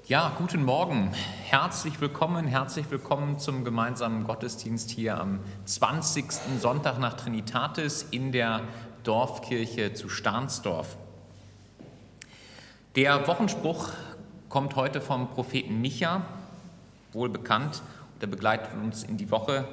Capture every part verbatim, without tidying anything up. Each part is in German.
Ja, guten Morgen. Herzlich willkommen, herzlich willkommen zum gemeinsamen Gottesdienst hier am zwanzigsten Sonntag nach Trinitatis in der Dorfkirche zu Stahnsdorf. Der Wochenspruch kommt heute vom Propheten Micha, wohl bekannt, und der begleitet uns in die Woche.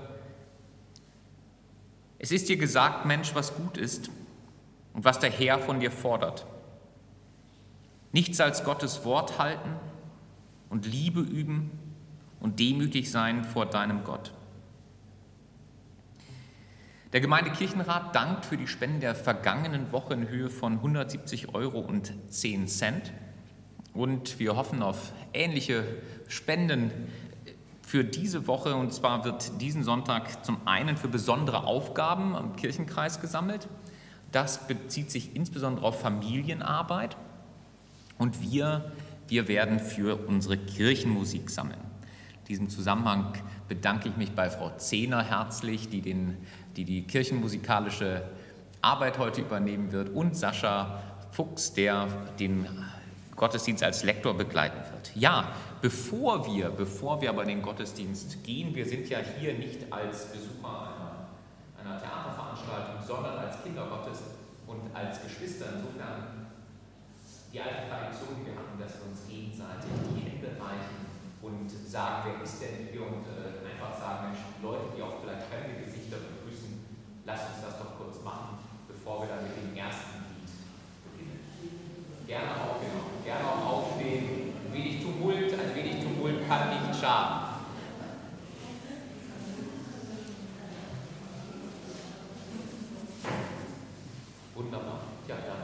Es ist dir gesagt, Mensch, was gut ist und was der Herr von dir fordert. Nichts als Gottes Wort halten und Liebe üben und demütig sein vor deinem Gott. Der Gemeindekirchenrat dankt für die Spenden der vergangenen Woche in Höhe von hundertsiebzig Euro und zehn Cent. Und wir hoffen auf ähnliche Spenden für diese Woche. Und zwar wird diesen Sonntag zum einen für besondere Aufgaben am Kirchenkreis gesammelt. Das bezieht sich insbesondere auf Familienarbeit. Und wir Wir werden für unsere Kirchenmusik sammeln. In diesem Zusammenhang bedanke ich mich bei Frau Zehner herzlich, die, den, die die kirchenmusikalische Arbeit heute übernehmen wird, und Sascha Fuchs, der den Gottesdienst als Lektor begleiten wird. Ja, bevor wir, bevor wir aber in den Gottesdienst gehen, wir sind ja hier nicht als Besucher einer, einer Theaterveranstaltung, sondern als Kindergottes und als Geschwister. Insofern die alte Tradition, die wir hatten, dass wir uns gegenseitig die Hände reichen und sagen, wer ist denn hier, und äh, einfach sagen, Mensch, Leute, die auch vielleicht fremde Gesichter begrüßen, lasst uns das doch kurz machen, bevor wir dann mit dem ersten Lied beginnen. Gerne auch, genau, gerne auch aufstehen. Ein wenig Tumult, ein wenig Tumult kann nicht schaden. Wunderbar, ja, ja.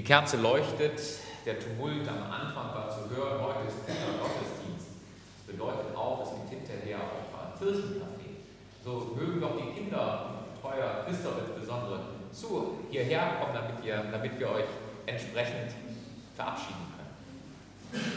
Kerze leuchtet, der Tumult am Anfang war zu hören, heute ist der Gottesdienst. Das bedeutet auch, es gibt hinterher auch mal ein Kirchencafé. So mögen doch die Kinder, Betreuer, Christoph insbesondere, zu hierher kommen, damit wir, damit wir euch entsprechend verabschieden können.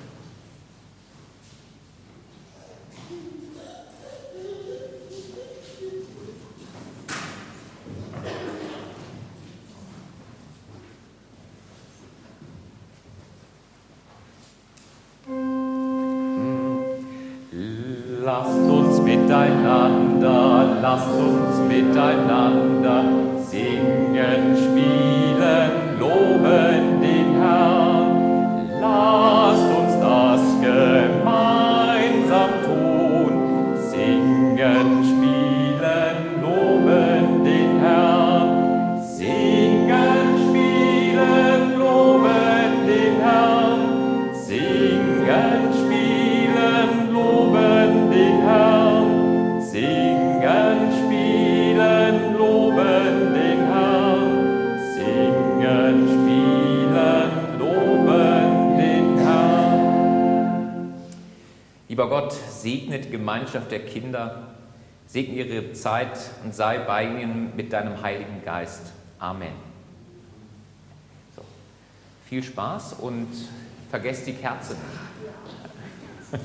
Lasst uns miteinander, lasst uns miteinander singen, spielen, loben den Herrn. Lasst uns das gemeinsam tun, singen, spielen, loben den Herrn. Singen, spielen, loben den Herrn. Singen, spielen, loben den Herrn. Singen, spielen, loben den Herrn. Singen, spielen, loben den Herrn. Lieber Gott, segne die Gemeinschaft der Kinder, segne ihre Zeit und sei bei ihnen mit deinem Heiligen Geist. Amen. So. Viel Spaß und vergesst die Kerze nicht.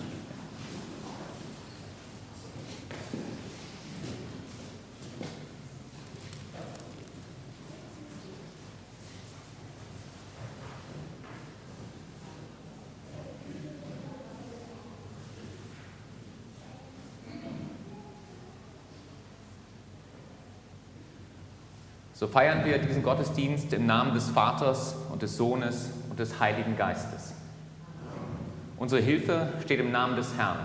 So feiern wir diesen Gottesdienst im Namen des Vaters und des Sohnes und des Heiligen Geistes. Unsere Hilfe steht im Namen des Herrn.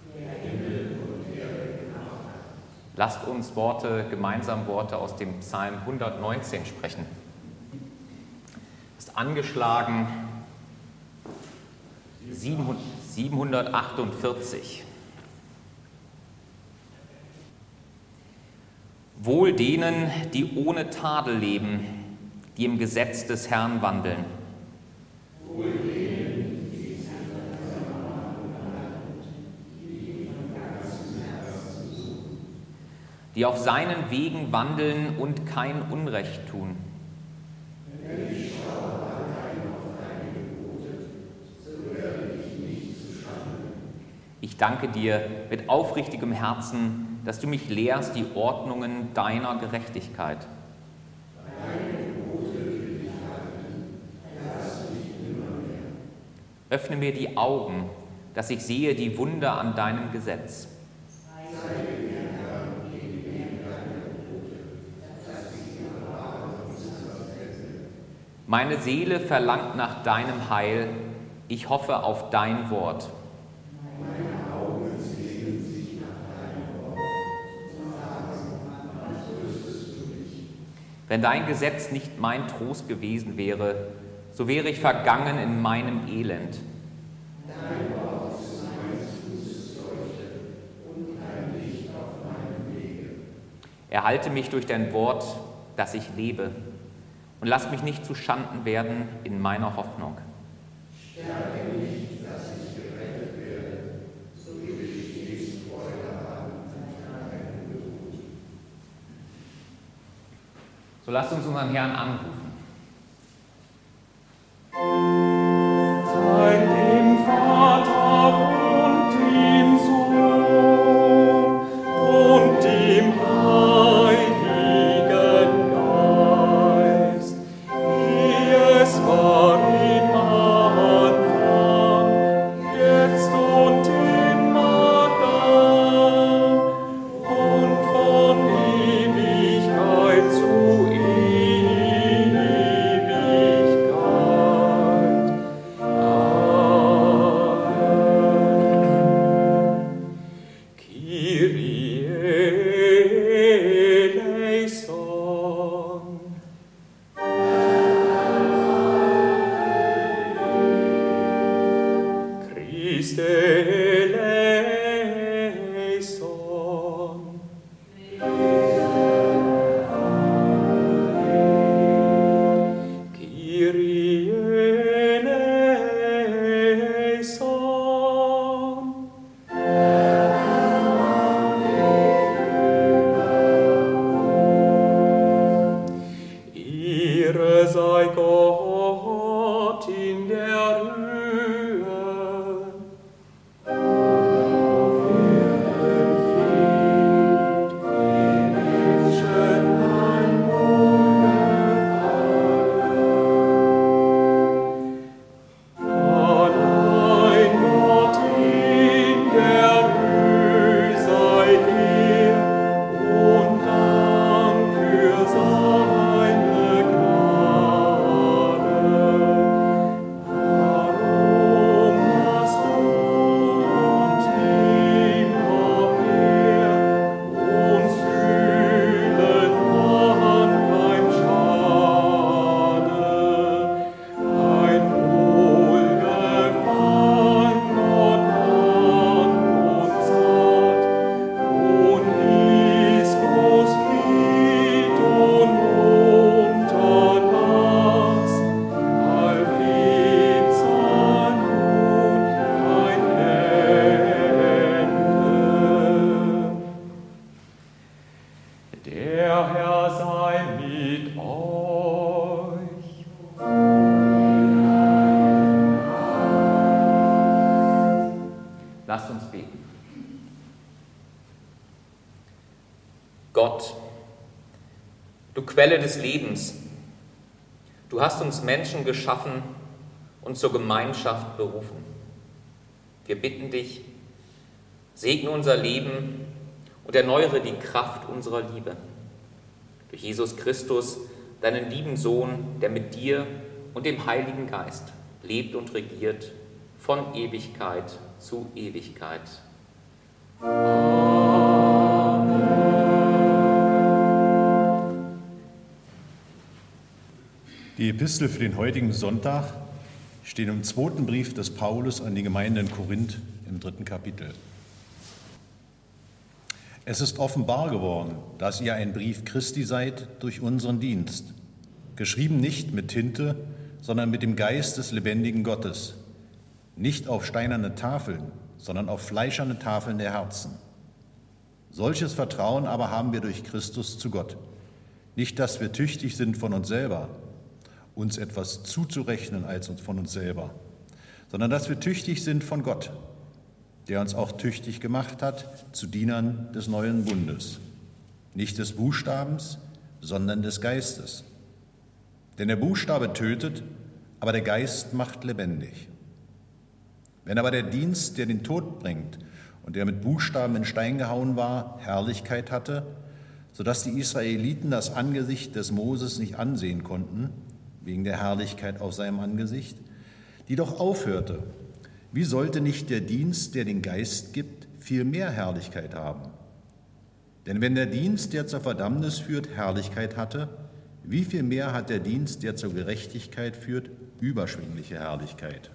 Lasst uns Worte, gemeinsam Worte aus dem Psalm hundertneunzehn sprechen. Das ist angeschlagen siebenhundertachtundvierzig. Wohl denen, die ohne Tadel leben, die im Gesetz des Herrn wandeln. Wohl denen, die sich an seiner Mahnung halten, die ihn von ganzem Herzen suchen. Die auf seinen Wegen wandeln und kein Unrecht tun. Wenn ich schaue allein auf deine Gebote, so werde ich nicht zu Schande. Ich danke dir mit aufrichtigem Herzen, dass du mich lehrst die Ordnungen deiner Gerechtigkeit. Deine Gebote will ich halten, lass mich nimmermehr. Öffne mir die Augen, dass ich sehe die Wunder an deinem Gesetz. Zeige mir, Herr, den Weg deiner Gebote, dass ich sie bewahre und verwende. Meine Seele verlangt nach deinem Heil, ich hoffe auf dein Wort. Meine Augen sehnen sich nach deinem Wort und sagen, wann tröstest du mich? Wenn dein Gesetz nicht mein Trost gewesen wäre, so wäre ich vergangen in meinem Elend. Dein Wort ist meines Fußes Leuchte und ein Licht auf meinem Wege. Erhalte mich durch dein Wort, dass ich lebe, und lass mich nicht zu Schanden werden in meiner Hoffnung. Stärke mich, dass ich gerettet werde, so will ich stets Freude haben an deinem Gebot. So lasst uns unseren Herrn anrufen. Sei dem Vater und dem Sohn und dem Heiligen Geist, wie es war im Anfang, jetzt und immer da und von Ewigkeit zu Ewigkeit. Amen. Kyrie eleison. Christe eleison. Kyrie Lasst uns beten. Gott, du Quelle des Lebens, du hast uns Menschen geschaffen und zur Gemeinschaft berufen. Wir bitten dich, segne unser Leben und erneuere die Kraft unserer Liebe. Durch Jesus Christus, deinen lieben Sohn, der mit dir und dem Heiligen Geist lebt und regiert von Ewigkeit zu Ewigkeit. Die Epistel für den heutigen Sonntag stehen im zweiten Brief des Paulus an die Gemeinde in Korinth im dritten Kapitel. Es ist offenbar geworden, dass ihr ein Brief Christi seid durch unseren Dienst, geschrieben nicht mit Tinte, sondern mit dem Geist des lebendigen Gottes, nicht auf steinerne Tafeln, sondern auf fleischerne Tafeln der Herzen. Solches Vertrauen aber haben wir durch Christus zu Gott. Nicht, dass wir tüchtig sind von uns selber, uns etwas zuzurechnen als uns von uns selber, sondern dass wir tüchtig sind von Gott, der uns auch tüchtig gemacht hat zu Dienern des neuen Bundes, nicht des Buchstabens, sondern des Geistes. Denn der Buchstabe tötet, aber der Geist macht lebendig. Wenn aber der Dienst, der den Tod bringt und der mit Buchstaben in Stein gehauen war, Herrlichkeit hatte, sodass die Israeliten das Angesicht des Moses nicht ansehen konnten, wegen der Herrlichkeit auf seinem Angesicht, die doch aufhörte, wie sollte nicht der Dienst, der den Geist gibt, viel mehr Herrlichkeit haben? Denn wenn der Dienst, der zur Verdammnis führt, Herrlichkeit hatte, wie viel mehr hat der Dienst, der zur Gerechtigkeit führt, überschwängliche Herrlichkeit?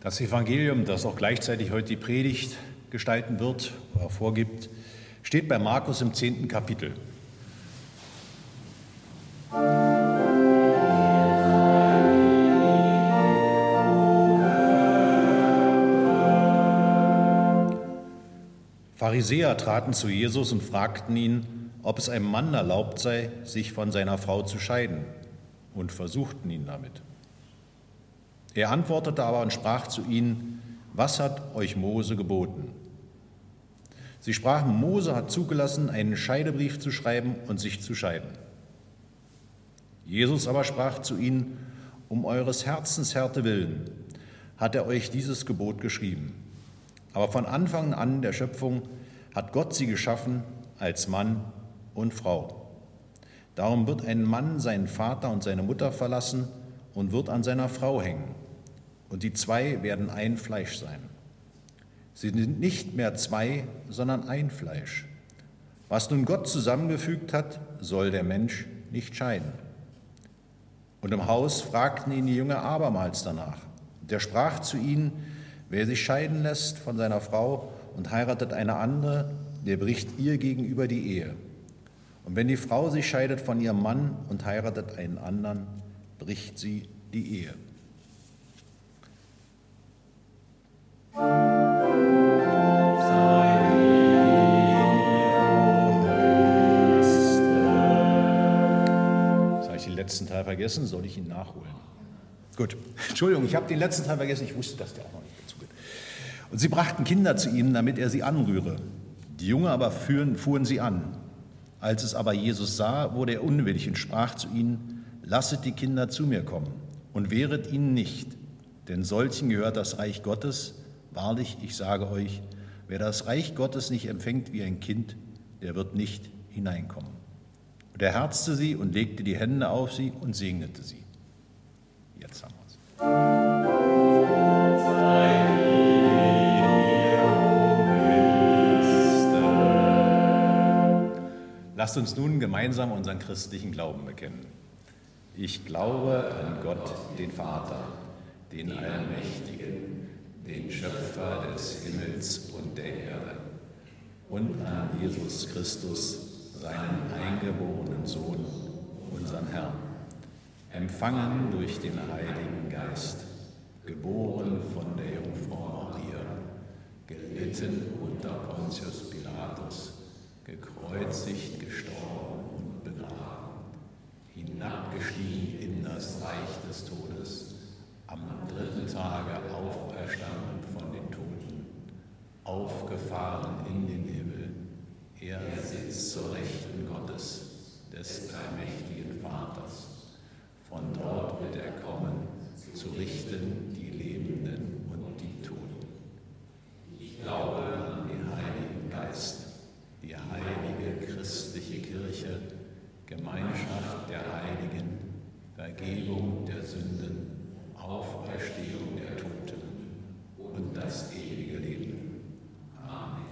Das Evangelium, das auch gleichzeitig heute die Predigt gestalten wird oder vorgibt, steht bei Markus im zehnten Kapitel. Pharisäer traten zu Jesus und fragten ihn, ob es einem Mann erlaubt sei, sich von seiner Frau zu scheiden, und versuchten ihn damit. Er antwortete aber und sprach zu ihnen: Was hat euch Mose geboten? Sie sprachen: Mose hat zugelassen, einen Scheidebrief zu schreiben und sich zu scheiden. Jesus aber sprach zu ihnen: Um eures Herzenshärte willen hat er euch dieses Gebot geschrieben. Aber von Anfang an der Schöpfung hat Gott sie geschaffen als Mann und Frau. Darum wird ein Mann seinen Vater und seine Mutter verlassen und wird an seiner Frau hängen. Und die zwei werden ein Fleisch sein. Sie sind nicht mehr zwei, sondern ein Fleisch. Was nun Gott zusammengefügt hat, soll der Mensch nicht scheiden. Und im Haus fragten ihn die Jünger abermals danach. Und er sprach zu ihnen: Wer sich scheiden lässt von seiner Frau und heiratet eine andere, der bricht ihr gegenüber die Ehe. Und wenn die Frau sich scheidet von ihrem Mann und heiratet einen anderen, bricht sie die Ehe. Jetzt habe ich den letzten Teil vergessen, soll ich ihn nachholen? Gut, Entschuldigung, ich habe den letzten Teil vergessen, ich wusste, dass der auch noch nicht dazu geht. Und sie brachten Kinder zu ihm, damit er sie anrühre. Die Jungen aber fuhren, fuhren sie an. Als es aber Jesus sah, wurde er unwillig und sprach zu ihnen: Lasset die Kinder zu mir kommen und wehret ihnen nicht, denn solchen gehört das Reich Gottes. Wahrlich, ich sage euch, wer das Reich Gottes nicht empfängt wie ein Kind, der wird nicht hineinkommen. Und er herzte sie und legte die Hände auf sie und segnete sie. Jetzt haben wir es. Lasst uns nun gemeinsam unseren christlichen Glauben bekennen. Ich glaube an Gott, den Vater, den Allmächtigen, den Schöpfer des Himmels und der Erde, und an Jesus Christus, seinen eingeborenen Sohn, unseren Herrn, empfangen durch den Heiligen Geist, geboren von der Jungfrau Maria, gelitten unter Pontius Pilatus, gekreuzigt, gestorben und begraben, hinabgestiegen in das Reich des Todes, am dritten Tage auferstanden von den Toten, aufgefahren in den Himmel, er sitzt zur Rechten Gottes, des allmächtigen Vaters. Von dort wird er kommen, zu richten die Lebenden und die Toten. Ich glaube an den Heiligen Geist, die heilige christliche Kirche, Gemeinschaft der Heiligen, Vergebung der Sünden, Auferstehung der Toten und das ewige Leben. Amen.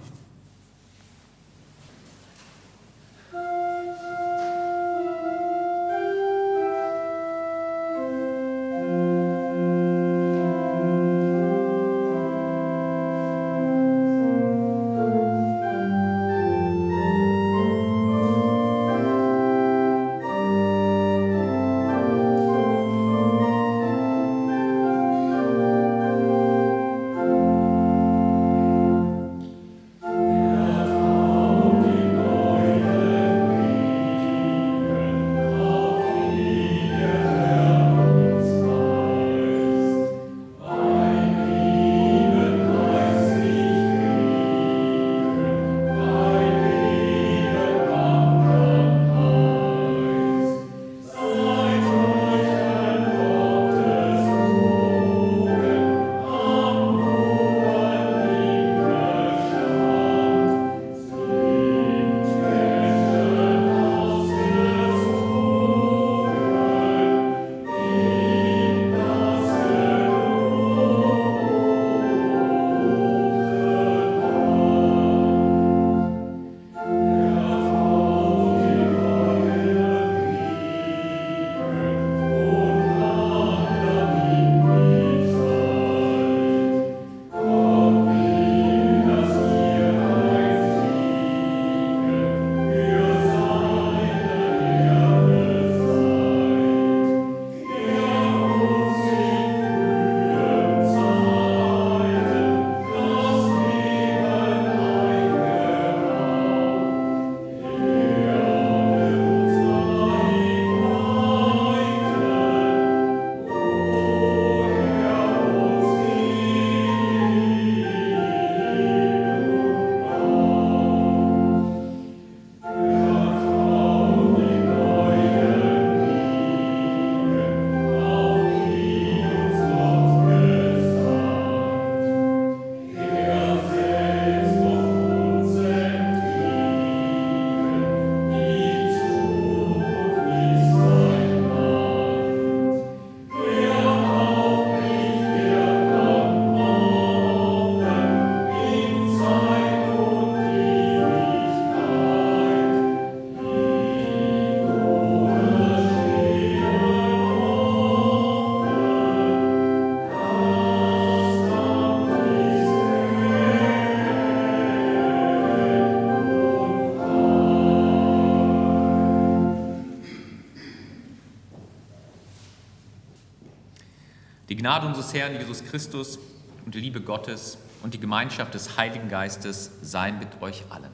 Gnade unseres Herrn Jesus Christus und die Liebe Gottes und die Gemeinschaft des Heiligen Geistes sei mit euch allen.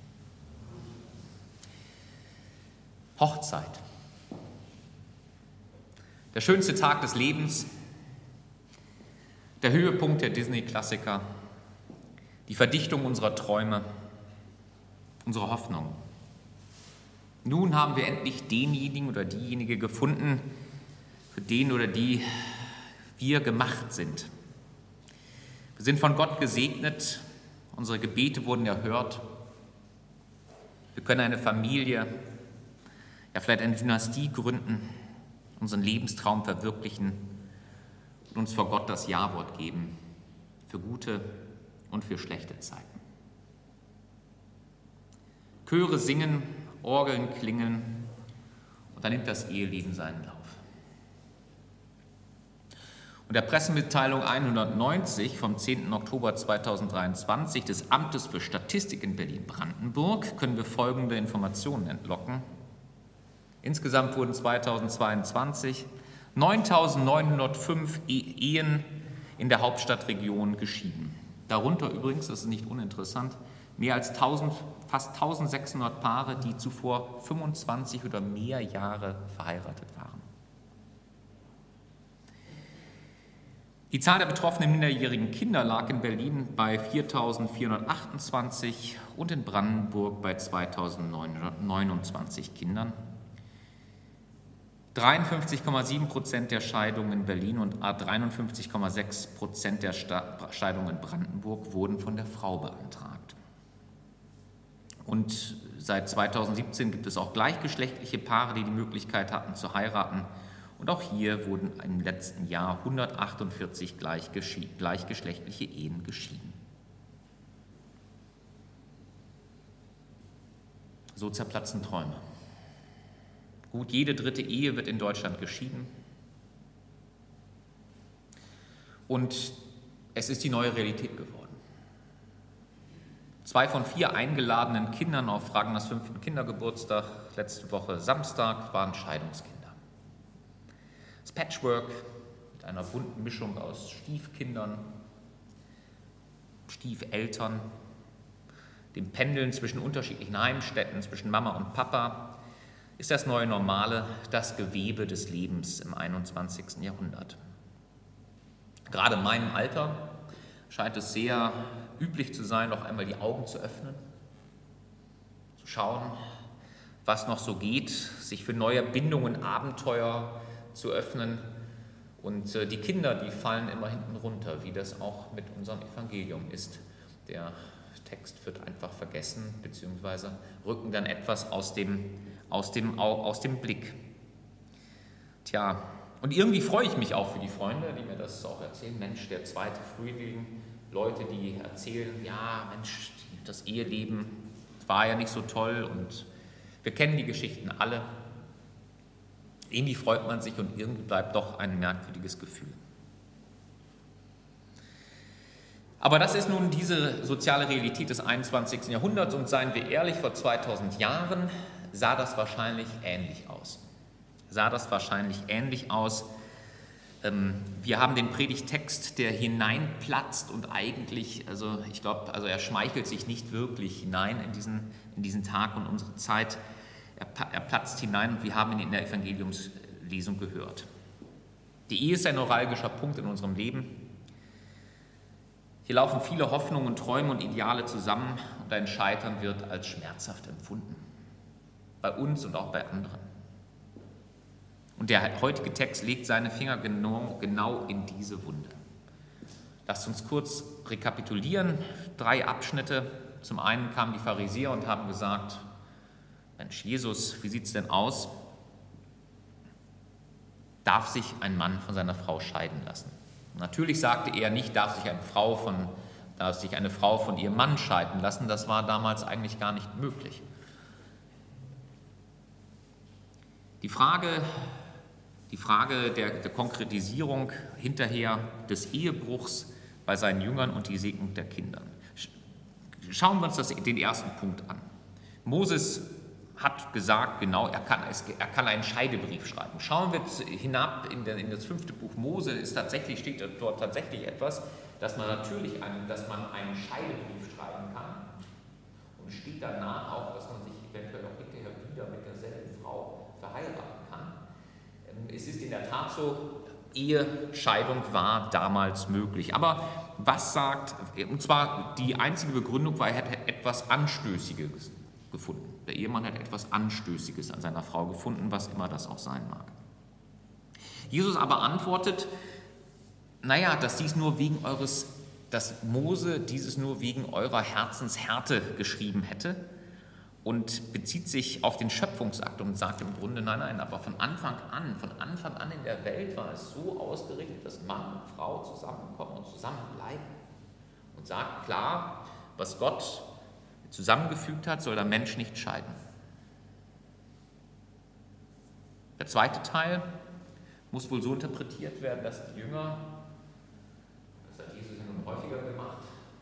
Hochzeit. Der schönste Tag des Lebens, der Höhepunkt der Disney-Klassiker, die Verdichtung unserer Träume, unsere Hoffnung. Nun haben wir endlich denjenigen oder diejenige gefunden, für den oder die wir gemacht sind. Wir sind von Gott gesegnet, unsere Gebete wurden erhört. Wir können eine Familie, ja vielleicht eine Dynastie gründen, unseren Lebenstraum verwirklichen und uns vor Gott das Ja-Wort geben für gute und für schlechte Zeiten. Chöre singen, Orgeln klingeln und dann nimmt das Eheleben seinen Lauf. Und der Pressemitteilung hundertneunzig vom zehnten Oktober zweitausenddreiundzwanzig des Amtes für Statistik in Berlin-Brandenburg können wir folgende Informationen entlocken. Insgesamt wurden zweitausendzweiundzwanzig neuntausendneunhundertfünf Ehen in der Hauptstadtregion geschieden. Darunter übrigens, das ist nicht uninteressant, mehr als tausend, fast eintausendsechshundert Paare, die zuvor fünfundzwanzig oder mehr Jahre verheiratet waren. Die Zahl der betroffenen minderjährigen Kinder lag in Berlin bei viertausendvierhundertachtundzwanzig und in Brandenburg bei zweitausendneunhundertneunundzwanzig Kindern. dreiundfünfzig Komma sieben Prozent der Scheidungen in Berlin und dreiundfünfzig Komma sechs Prozent der Scheidungen in Brandenburg wurden von der Frau beantragt. Und seit zweitausendsiebzehn gibt es auch gleichgeschlechtliche Paare, die die Möglichkeit hatten zu heiraten. Und auch hier wurden im letzten Jahr hundertachtundvierzig gleichgeschlechtliche Ehen geschieden. So zerplatzen Träume. Gut jede dritte Ehe wird in Deutschland geschieden. Und es ist die neue Realität geworden. Zwei von vier eingeladenen Kindern auf Ragners fünften Kindergeburtstag letzte Woche Samstag waren Scheidungskinder. Das Patchwork mit einer bunten Mischung aus Stiefkindern, Stiefeltern, dem Pendeln zwischen unterschiedlichen Heimstätten, zwischen Mama und Papa, ist das neue Normale, das Gewebe des Lebens im einundzwanzigsten Jahrhundert. Gerade in meinem Alter scheint es sehr üblich zu sein, noch einmal die Augen zu öffnen, zu schauen, was noch so geht, sich für neue Bindungen, Abenteuer zu öffnen. Und die Kinder, die fallen immer hinten runter, wie das auch mit unserem Evangelium ist. Der Text wird einfach vergessen, beziehungsweise rücken dann etwas aus dem, aus dem, aus dem Blick. Tja, und irgendwie freue ich mich auch für die Freunde, die mir das auch erzählen. Mensch, der zweite Frühling, Leute, die erzählen, ja, Mensch, das Eheleben war ja nicht so toll und wir kennen die Geschichten alle. Irgendwie freut man sich und irgendwie bleibt doch ein merkwürdiges Gefühl. Aber das ist nun diese soziale Realität des einundzwanzigsten Jahrhunderts und seien wir ehrlich, vor zweitausend Jahren sah das wahrscheinlich ähnlich aus. Sah das wahrscheinlich ähnlich aus. Wir haben den Predigttext, der hineinplatzt und eigentlich, also ich glaube, also er schmeichelt sich nicht wirklich hinein in diesen, in diesen Tag und unsere Zeit. Er, er platzt hinein und wir haben ihn in der Evangeliumslesung gehört. Die Ehe ist ein neuralgischer Punkt in unserem Leben. Hier laufen viele Hoffnungen, Träume und Ideale zusammen und ein Scheitern wird als schmerzhaft empfunden. Bei uns und auch bei anderen. Und der heutige Text legt seine Finger genau, genau in diese Wunde. Lasst uns kurz rekapitulieren. Drei Abschnitte. Zum einen kamen die Pharisäer und haben gesagt, Mensch, Jesus, wie sieht es denn aus? Darf sich ein Mann von seiner Frau scheiden lassen? Natürlich sagte er nicht, darf sich eine Frau von, darf sich eine Frau von ihrem Mann scheiden lassen. Das war damals eigentlich gar nicht möglich. Die Frage, die Frage der, der Konkretisierung hinterher des Ehebruchs bei seinen Jüngern und die Segnung der Kinder. Schauen wir uns das, den ersten Punkt an. Moses hat gesagt, genau, er kann, er kann einen Scheidebrief schreiben. Schauen wir hinab in, der, in das fünfte Buch Mose, ist tatsächlich, steht dort tatsächlich etwas, dass man natürlich einen, dass man einen Scheidebrief schreiben kann. Und steht danach auch, dass man sich eventuell auch hinterher wieder mit derselben Frau verheiraten kann. Es ist in der Tat so, Ehescheidung war damals möglich. Aber was sagt, und zwar die einzige Begründung war, er hätte etwas Anstößiges gefunden. Der Ehemann hat etwas Anstößiges an seiner Frau gefunden, was immer das auch sein mag. Jesus aber antwortet, naja, dass dies nur wegen eures, dass Mose dieses nur wegen eurer Herzenshärte geschrieben hätte und bezieht sich auf den Schöpfungsakt und sagt im Grunde, nein, nein, aber von Anfang an, von Anfang an in der Welt war es so ausgerichtet, dass Mann und Frau zusammenkommen und zusammenbleiben. Und sagt klar, was Gott zusammengefügt hat, soll der Mensch nicht scheiden. Der zweite Teil muss wohl so interpretiert werden, dass die Jünger, das hat Jesus nun häufiger gemacht,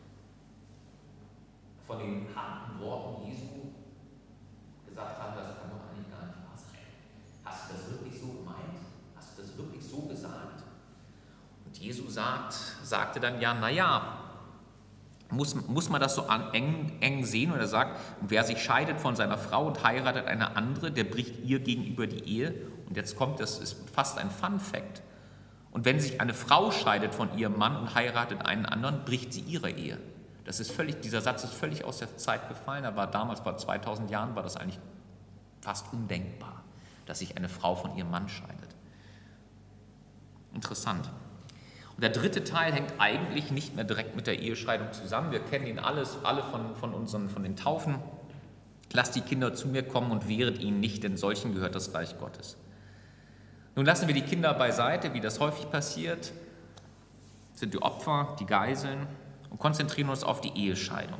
von den harten Worten Jesu gesagt haben, das kann doch eigentlich gar nicht wahr sein. Hast du das wirklich so gemeint? Hast du das wirklich so gesagt? Und Jesus sagt, sagte dann, ja, naja, muss, muss man das so an, eng, eng sehen? Und er sagt, wer sich scheidet von seiner Frau und heiratet eine andere, der bricht ihr gegenüber die Ehe. Und jetzt kommt, das ist fast ein Fun-Fact. Und wenn sich eine Frau scheidet von ihrem Mann und heiratet einen anderen, bricht sie ihre Ehe. Das ist völlig, dieser Satz ist völlig aus der Zeit gefallen. Er war damals, vor zweitausend Jahren, war das eigentlich fast undenkbar, dass sich eine Frau von ihrem Mann scheidet. Interessant. Und der dritte Teil hängt eigentlich nicht mehr direkt mit der Ehescheidung zusammen. Wir kennen ihn alles, alle von, von, unseren, von den Taufen. Lasst die Kinder zu mir kommen und wehret ihnen nicht, denn solchen gehört das Reich Gottes. Nun lassen wir die Kinder beiseite, wie das häufig passiert, sind die Opfer, die Geiseln, und konzentrieren uns auf die Ehescheidung.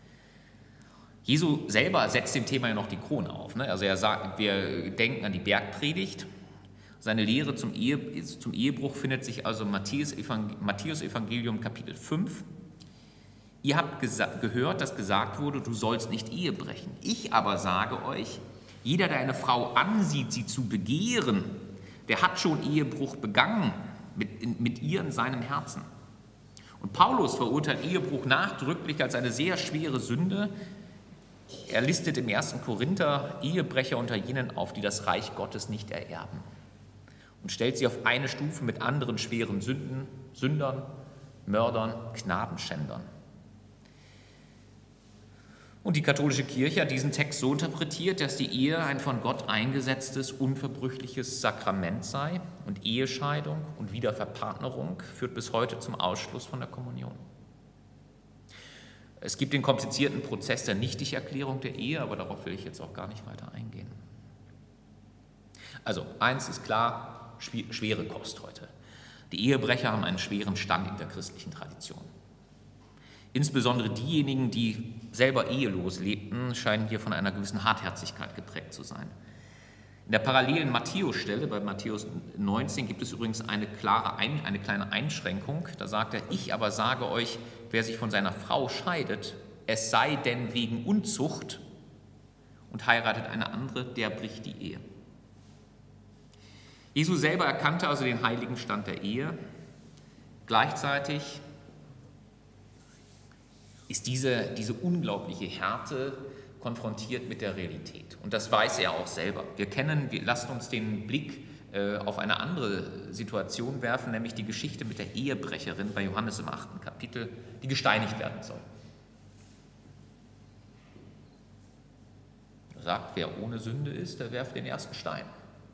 Jesu selber setzt dem Thema ja noch die Krone auf. Ne? Also er sagt, wir denken an die Bergpredigt. Seine Lehre zum, Ehe, zum Ehebruch findet sich also im Matthäus-Evangelium Kapitel fünf. Ihr habt gehört, dass gesagt wurde, du sollst nicht Ehe brechen. Ich aber sage euch, jeder, der eine Frau ansieht, sie zu begehren, der hat schon Ehebruch begangen mit, mit ihr in seinem Herzen. Und Paulus verurteilt Ehebruch nachdrücklich als eine sehr schwere Sünde. Er listet im ersten Korinther Ehebrecher unter jenen auf, die das Reich Gottes nicht ererben. Und stellt sie auf eine Stufe mit anderen schweren Sünden, Sündern, Mördern, Knabenschändern. Und die katholische Kirche hat diesen Text so interpretiert, dass die Ehe ein von Gott eingesetztes, unverbrüchliches Sakrament sei und Ehescheidung und Wiederverpartnerung führt bis heute zum Ausschluss von der Kommunion. Es gibt den komplizierten Prozess der Nichtigerklärung der Ehe, aber darauf will ich jetzt auch gar nicht weiter eingehen. Also, eins ist klar, schwere Kost heute. Die Ehebrecher haben einen schweren Stand in der christlichen Tradition. Insbesondere diejenigen, die selber ehelos lebten, scheinen hier von einer gewissen Hartherzigkeit geprägt zu sein. In der parallelen Matthäus-Stelle, bei Matthäus neunzehn, gibt es übrigens eine, klare Ein, eine kleine Einschränkung. Da sagt er, ich aber sage euch, wer sich von seiner Frau scheidet, es sei denn wegen Unzucht und heiratet eine andere, der bricht die Ehe. Jesus selber erkannte also den heiligen Stand der Ehe. Gleichzeitig ist diese, diese unglaubliche Härte konfrontiert mit der Realität. Und das weiß er auch selber. Wir kennen, wir lassen uns den Blick äh, auf eine andere Situation werfen, nämlich die Geschichte mit der Ehebrecherin bei Johannes im achten Kapitel, die gesteinigt werden soll. Er sagt, wer ohne Sünde ist, der werfe den ersten Stein.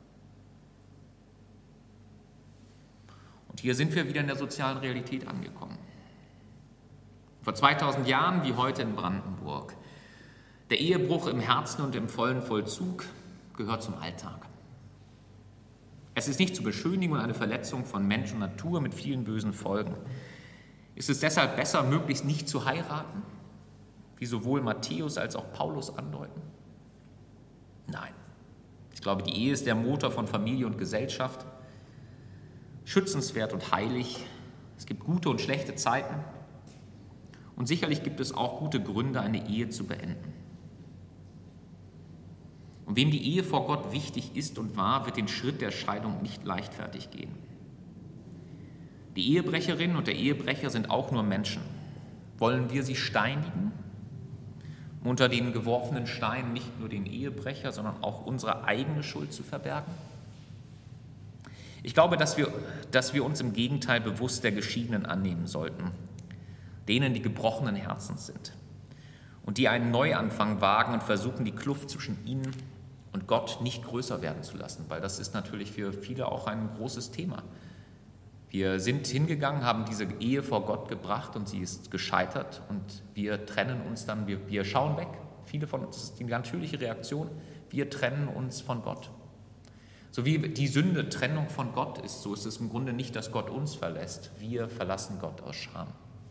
Und hier sind wir wieder in der sozialen Realität angekommen. Vor zweitausend Jahren wie heute in Brandenburg. Der Ehebruch im Herzen und im vollen Vollzug gehört zum Alltag. Es ist nicht zur Beschönigung und eine Verletzung von Mensch und Natur mit vielen bösen Folgen. Ist es deshalb besser, möglichst nicht zu heiraten, wie sowohl Matthäus als auch Paulus andeuten? Nein. Ich glaube, die Ehe ist der Motor von Familie und Gesellschaft, schützenswert und heilig. Es gibt gute und schlechte Zeiten. Und sicherlich gibt es auch gute Gründe, eine Ehe zu beenden. Und wem die Ehe vor Gott wichtig ist und war, wird den Schritt der Scheidung nicht leichtfertig gehen. Die Ehebrecherin und der Ehebrecher sind auch nur Menschen. Wollen wir sie steinigen? Unter den geworfenen Steinen nicht nur den Ehebrecher, sondern auch unsere eigene Schuld zu verbergen? Ich glaube, dass wir, dass wir uns im Gegenteil bewusst der Geschiedenen annehmen sollten, denen, die gebrochenen Herzens sind und die einen Neuanfang wagen und versuchen, die Kluft zwischen ihnen und Gott nicht größer werden zu lassen, weil das ist natürlich für viele auch ein großes Thema. Wir sind hingegangen, haben diese Ehe vor Gott gebracht und sie ist gescheitert und wir trennen uns dann, wir, wir schauen weg. Viele von uns, das ist die natürliche Reaktion, wir trennen uns von Gott. So wie die Sünde Trennung von Gott ist, so ist es im Grunde nicht, dass Gott uns verlässt. Wir verlassen Gott aus Scham.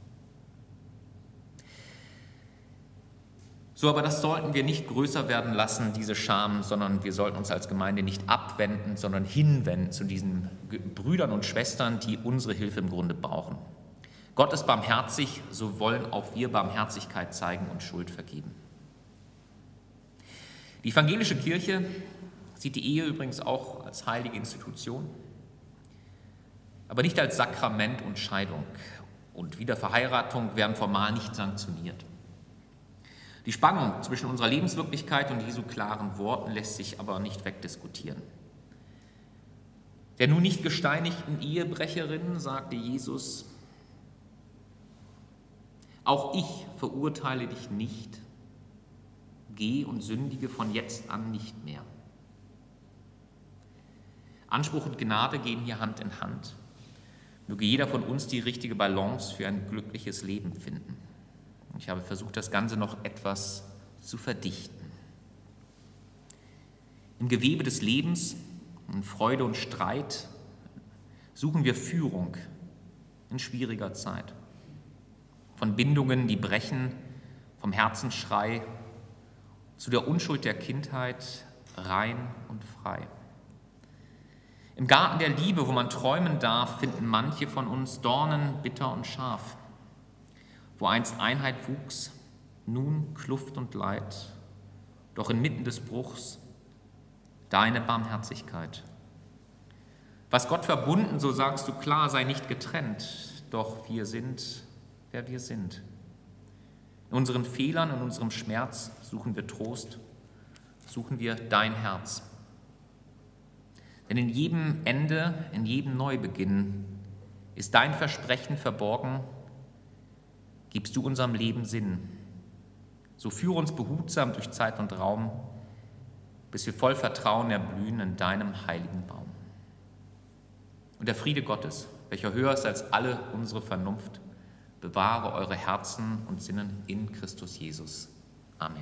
So, aber das sollten wir nicht größer werden lassen, diese Scham, sondern wir sollten uns als Gemeinde nicht abwenden, sondern hinwenden zu diesen Brüdern und Schwestern, die unsere Hilfe im Grunde brauchen. Gott ist barmherzig, so wollen auch wir Barmherzigkeit zeigen und Schuld vergeben. Die evangelische Kirche sieht die Ehe übrigens auch als heilige Institution, aber nicht als Sakrament und Scheidung. Und Wiederverheiratung werden formal nicht sanktioniert. Die Spannung zwischen unserer Lebenswirklichkeit und Jesu klaren Worten lässt sich aber nicht wegdiskutieren. Der nun nicht gesteinigten Ehebrecherin sagte Jesus: Auch ich verurteile dich nicht, geh und sündige von jetzt an nicht mehr. Anspruch und Gnade gehen hier Hand in Hand. Möge jeder von uns die richtige Balance für ein glückliches Leben finden. Ich habe versucht, das Ganze noch etwas zu verdichten. Im Gewebe des Lebens, in Freude und Streit, suchen wir Führung in schwieriger Zeit. Von Bindungen, die brechen, vom Herzensschrei zu der Unschuld der Kindheit, rein und frei. Im Garten der Liebe, wo man träumen darf, finden manche von uns Dornen, bitter und scharf. Wo einst Einheit wuchs, nun Kluft und Leid, doch inmitten des Bruchs deine Barmherzigkeit. Was Gott verbunden, so sagst du klar, sei nicht getrennt, doch wir sind, wer wir sind. In unseren Fehlern, in unserem Schmerz suchen wir Trost, suchen wir dein Herz. Denn in jedem Ende, in jedem Neubeginn ist dein Versprechen verborgen, gibst du unserem Leben Sinn. So führe uns behutsam durch Zeit und Raum, bis wir voll Vertrauen erblühen in deinem heiligen Baum. Und der Friede Gottes, welcher höher ist als alle unsere Vernunft, bewahre eure Herzen und Sinnen in Christus Jesus. Amen.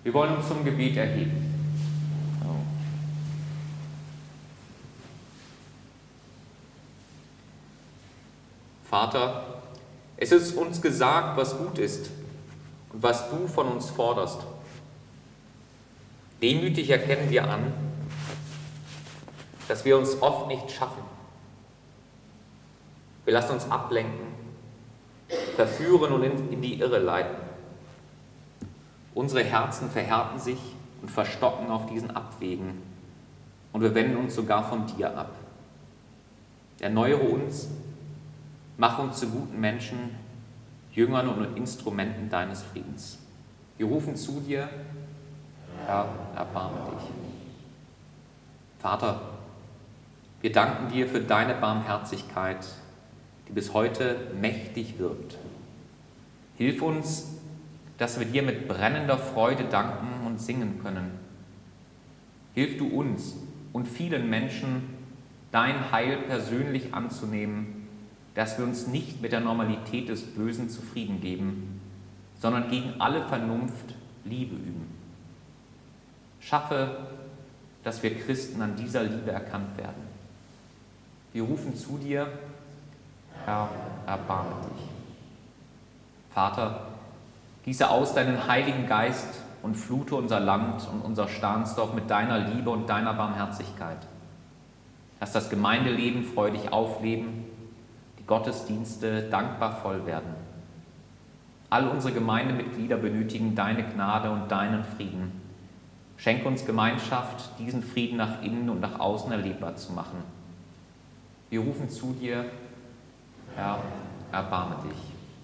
Wir wollen uns zum Gebet erheben. Vater, es ist uns gesagt, was gut ist und was du von uns forderst. Demütig erkennen wir an, dass wir uns oft nicht schaffen. Wir lassen uns ablenken, verführen und in die Irre leiten. Unsere Herzen verhärten sich und verstocken auf diesen Abwegen und wir wenden uns sogar von dir ab. Erneuere uns, mach uns zu guten Menschen, Jüngern und Instrumenten deines Friedens. Wir rufen zu dir, Herr, erbarme dich. Vater, wir danken dir für deine Barmherzigkeit, die bis heute mächtig wirkt. Hilf uns, dass wir dir mit brennender Freude danken und singen können. Hilf du uns und vielen Menschen, dein Heil persönlich anzunehmen, dass wir uns nicht mit der Normalität des Bösen zufrieden geben, sondern gegen alle Vernunft Liebe üben. Schaffe, dass wir Christen an dieser Liebe erkannt werden. Wir rufen zu dir, Herr, erbarme dich. Vater, gieße aus deinen Heiligen Geist und flute unser Land und unser Stahnsdorf mit deiner Liebe und deiner Barmherzigkeit. Lass das Gemeindeleben freudig aufleben, die Gottesdienste dankbar voll werden. All unsere Gemeindemitglieder benötigen deine Gnade und deinen Frieden. Schenk uns Gemeinschaft, diesen Frieden nach innen und nach außen erlebbar zu machen. Wir rufen zu dir, Herr, erbarme dich.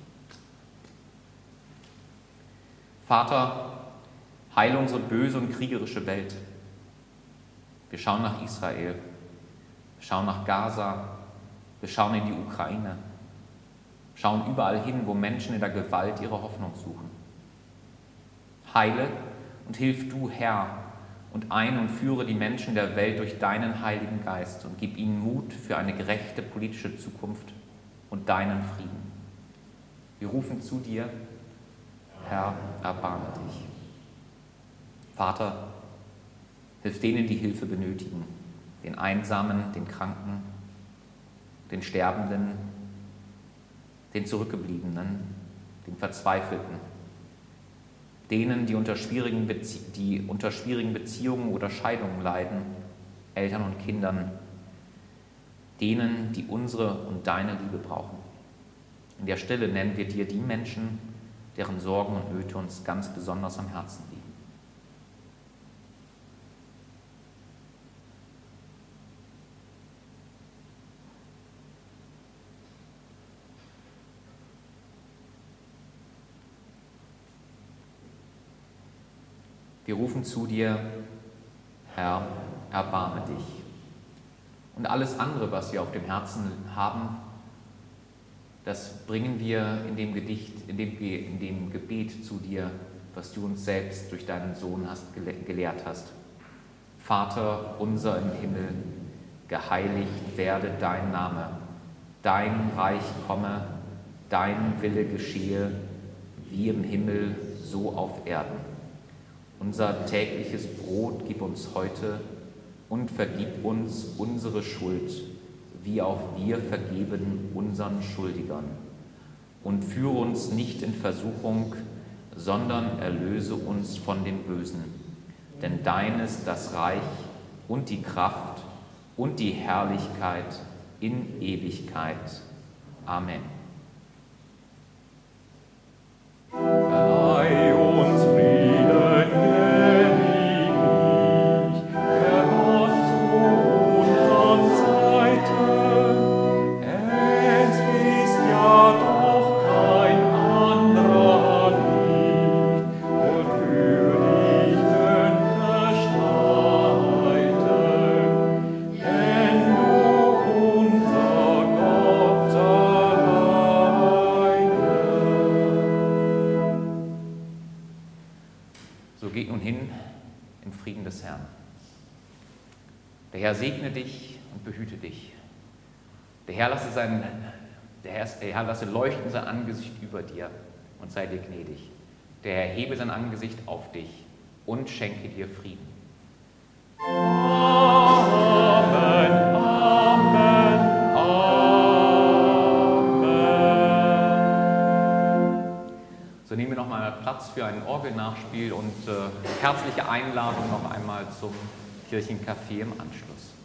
Vater, heile unsere böse und kriegerische Welt. Wir schauen nach Israel, wir schauen nach Gaza, wir schauen in die Ukraine, schauen überall hin, wo Menschen in der Gewalt ihre Hoffnung suchen. Heile und hilf du, Herr, und ein- und führe die Menschen der Welt durch deinen Heiligen Geist und gib ihnen Mut für eine gerechte politische Zukunft und deinen Frieden. Wir rufen zu dir, Herr, erbarme dich. Vater, hilf denen, die Hilfe benötigen, den Einsamen, den Kranken, den Sterbenden, den Zurückgebliebenen, den Verzweifelten, denen, die unter schwierigen, Bezie- die unter schwierigen Beziehungen oder Scheidungen leiden, Eltern und Kindern, denen, die unsere und deine Liebe brauchen. In der Stille nennen wir dir die Menschen, deren Sorgen und Nöte uns ganz besonders am Herzen liegen. Wir rufen zu dir, Herr, erbarme dich. Und alles andere, was wir auf dem Herzen haben, das bringen wir in dem Gedicht, in dem, in dem Gebet zu dir, was du uns selbst durch deinen Sohn hast, gelehrt hast. Vater unser im Himmel, geheiligt werde dein Name, dein Reich komme, dein Wille geschehe, wie im Himmel, so auf Erden. Unser tägliches Brot gib uns heute und vergib uns unsere Schuld, wie auch wir vergeben unseren Schuldigern. Und führe uns nicht in Versuchung, sondern erlöse uns von dem Bösen. Denn dein ist das Reich und die Kraft und die Herrlichkeit in Ewigkeit. Amen. Verleih uns Frieden, ewig, Herr Gott zu unseren Seiten. Es ist ja doch kein anderer nicht, und für dich könnte streiten, denn du unser Gott alleine. So geht nun hin im Frieden des Herrn. Der Herr segne dich und behüte dich. Der Herr lasse, sein, der Herr, der Herr lasse leuchten sein Angesicht über dir und sei dir gnädig. Der Herr hebe sein Angesicht auf dich und schenke dir Frieden. Amen, Amen, Amen. So nehmen wir noch mal Platz für ein Orgelnachspiel und äh, herzliche Einladung noch einmal zum Kirchencafé im Anschluss.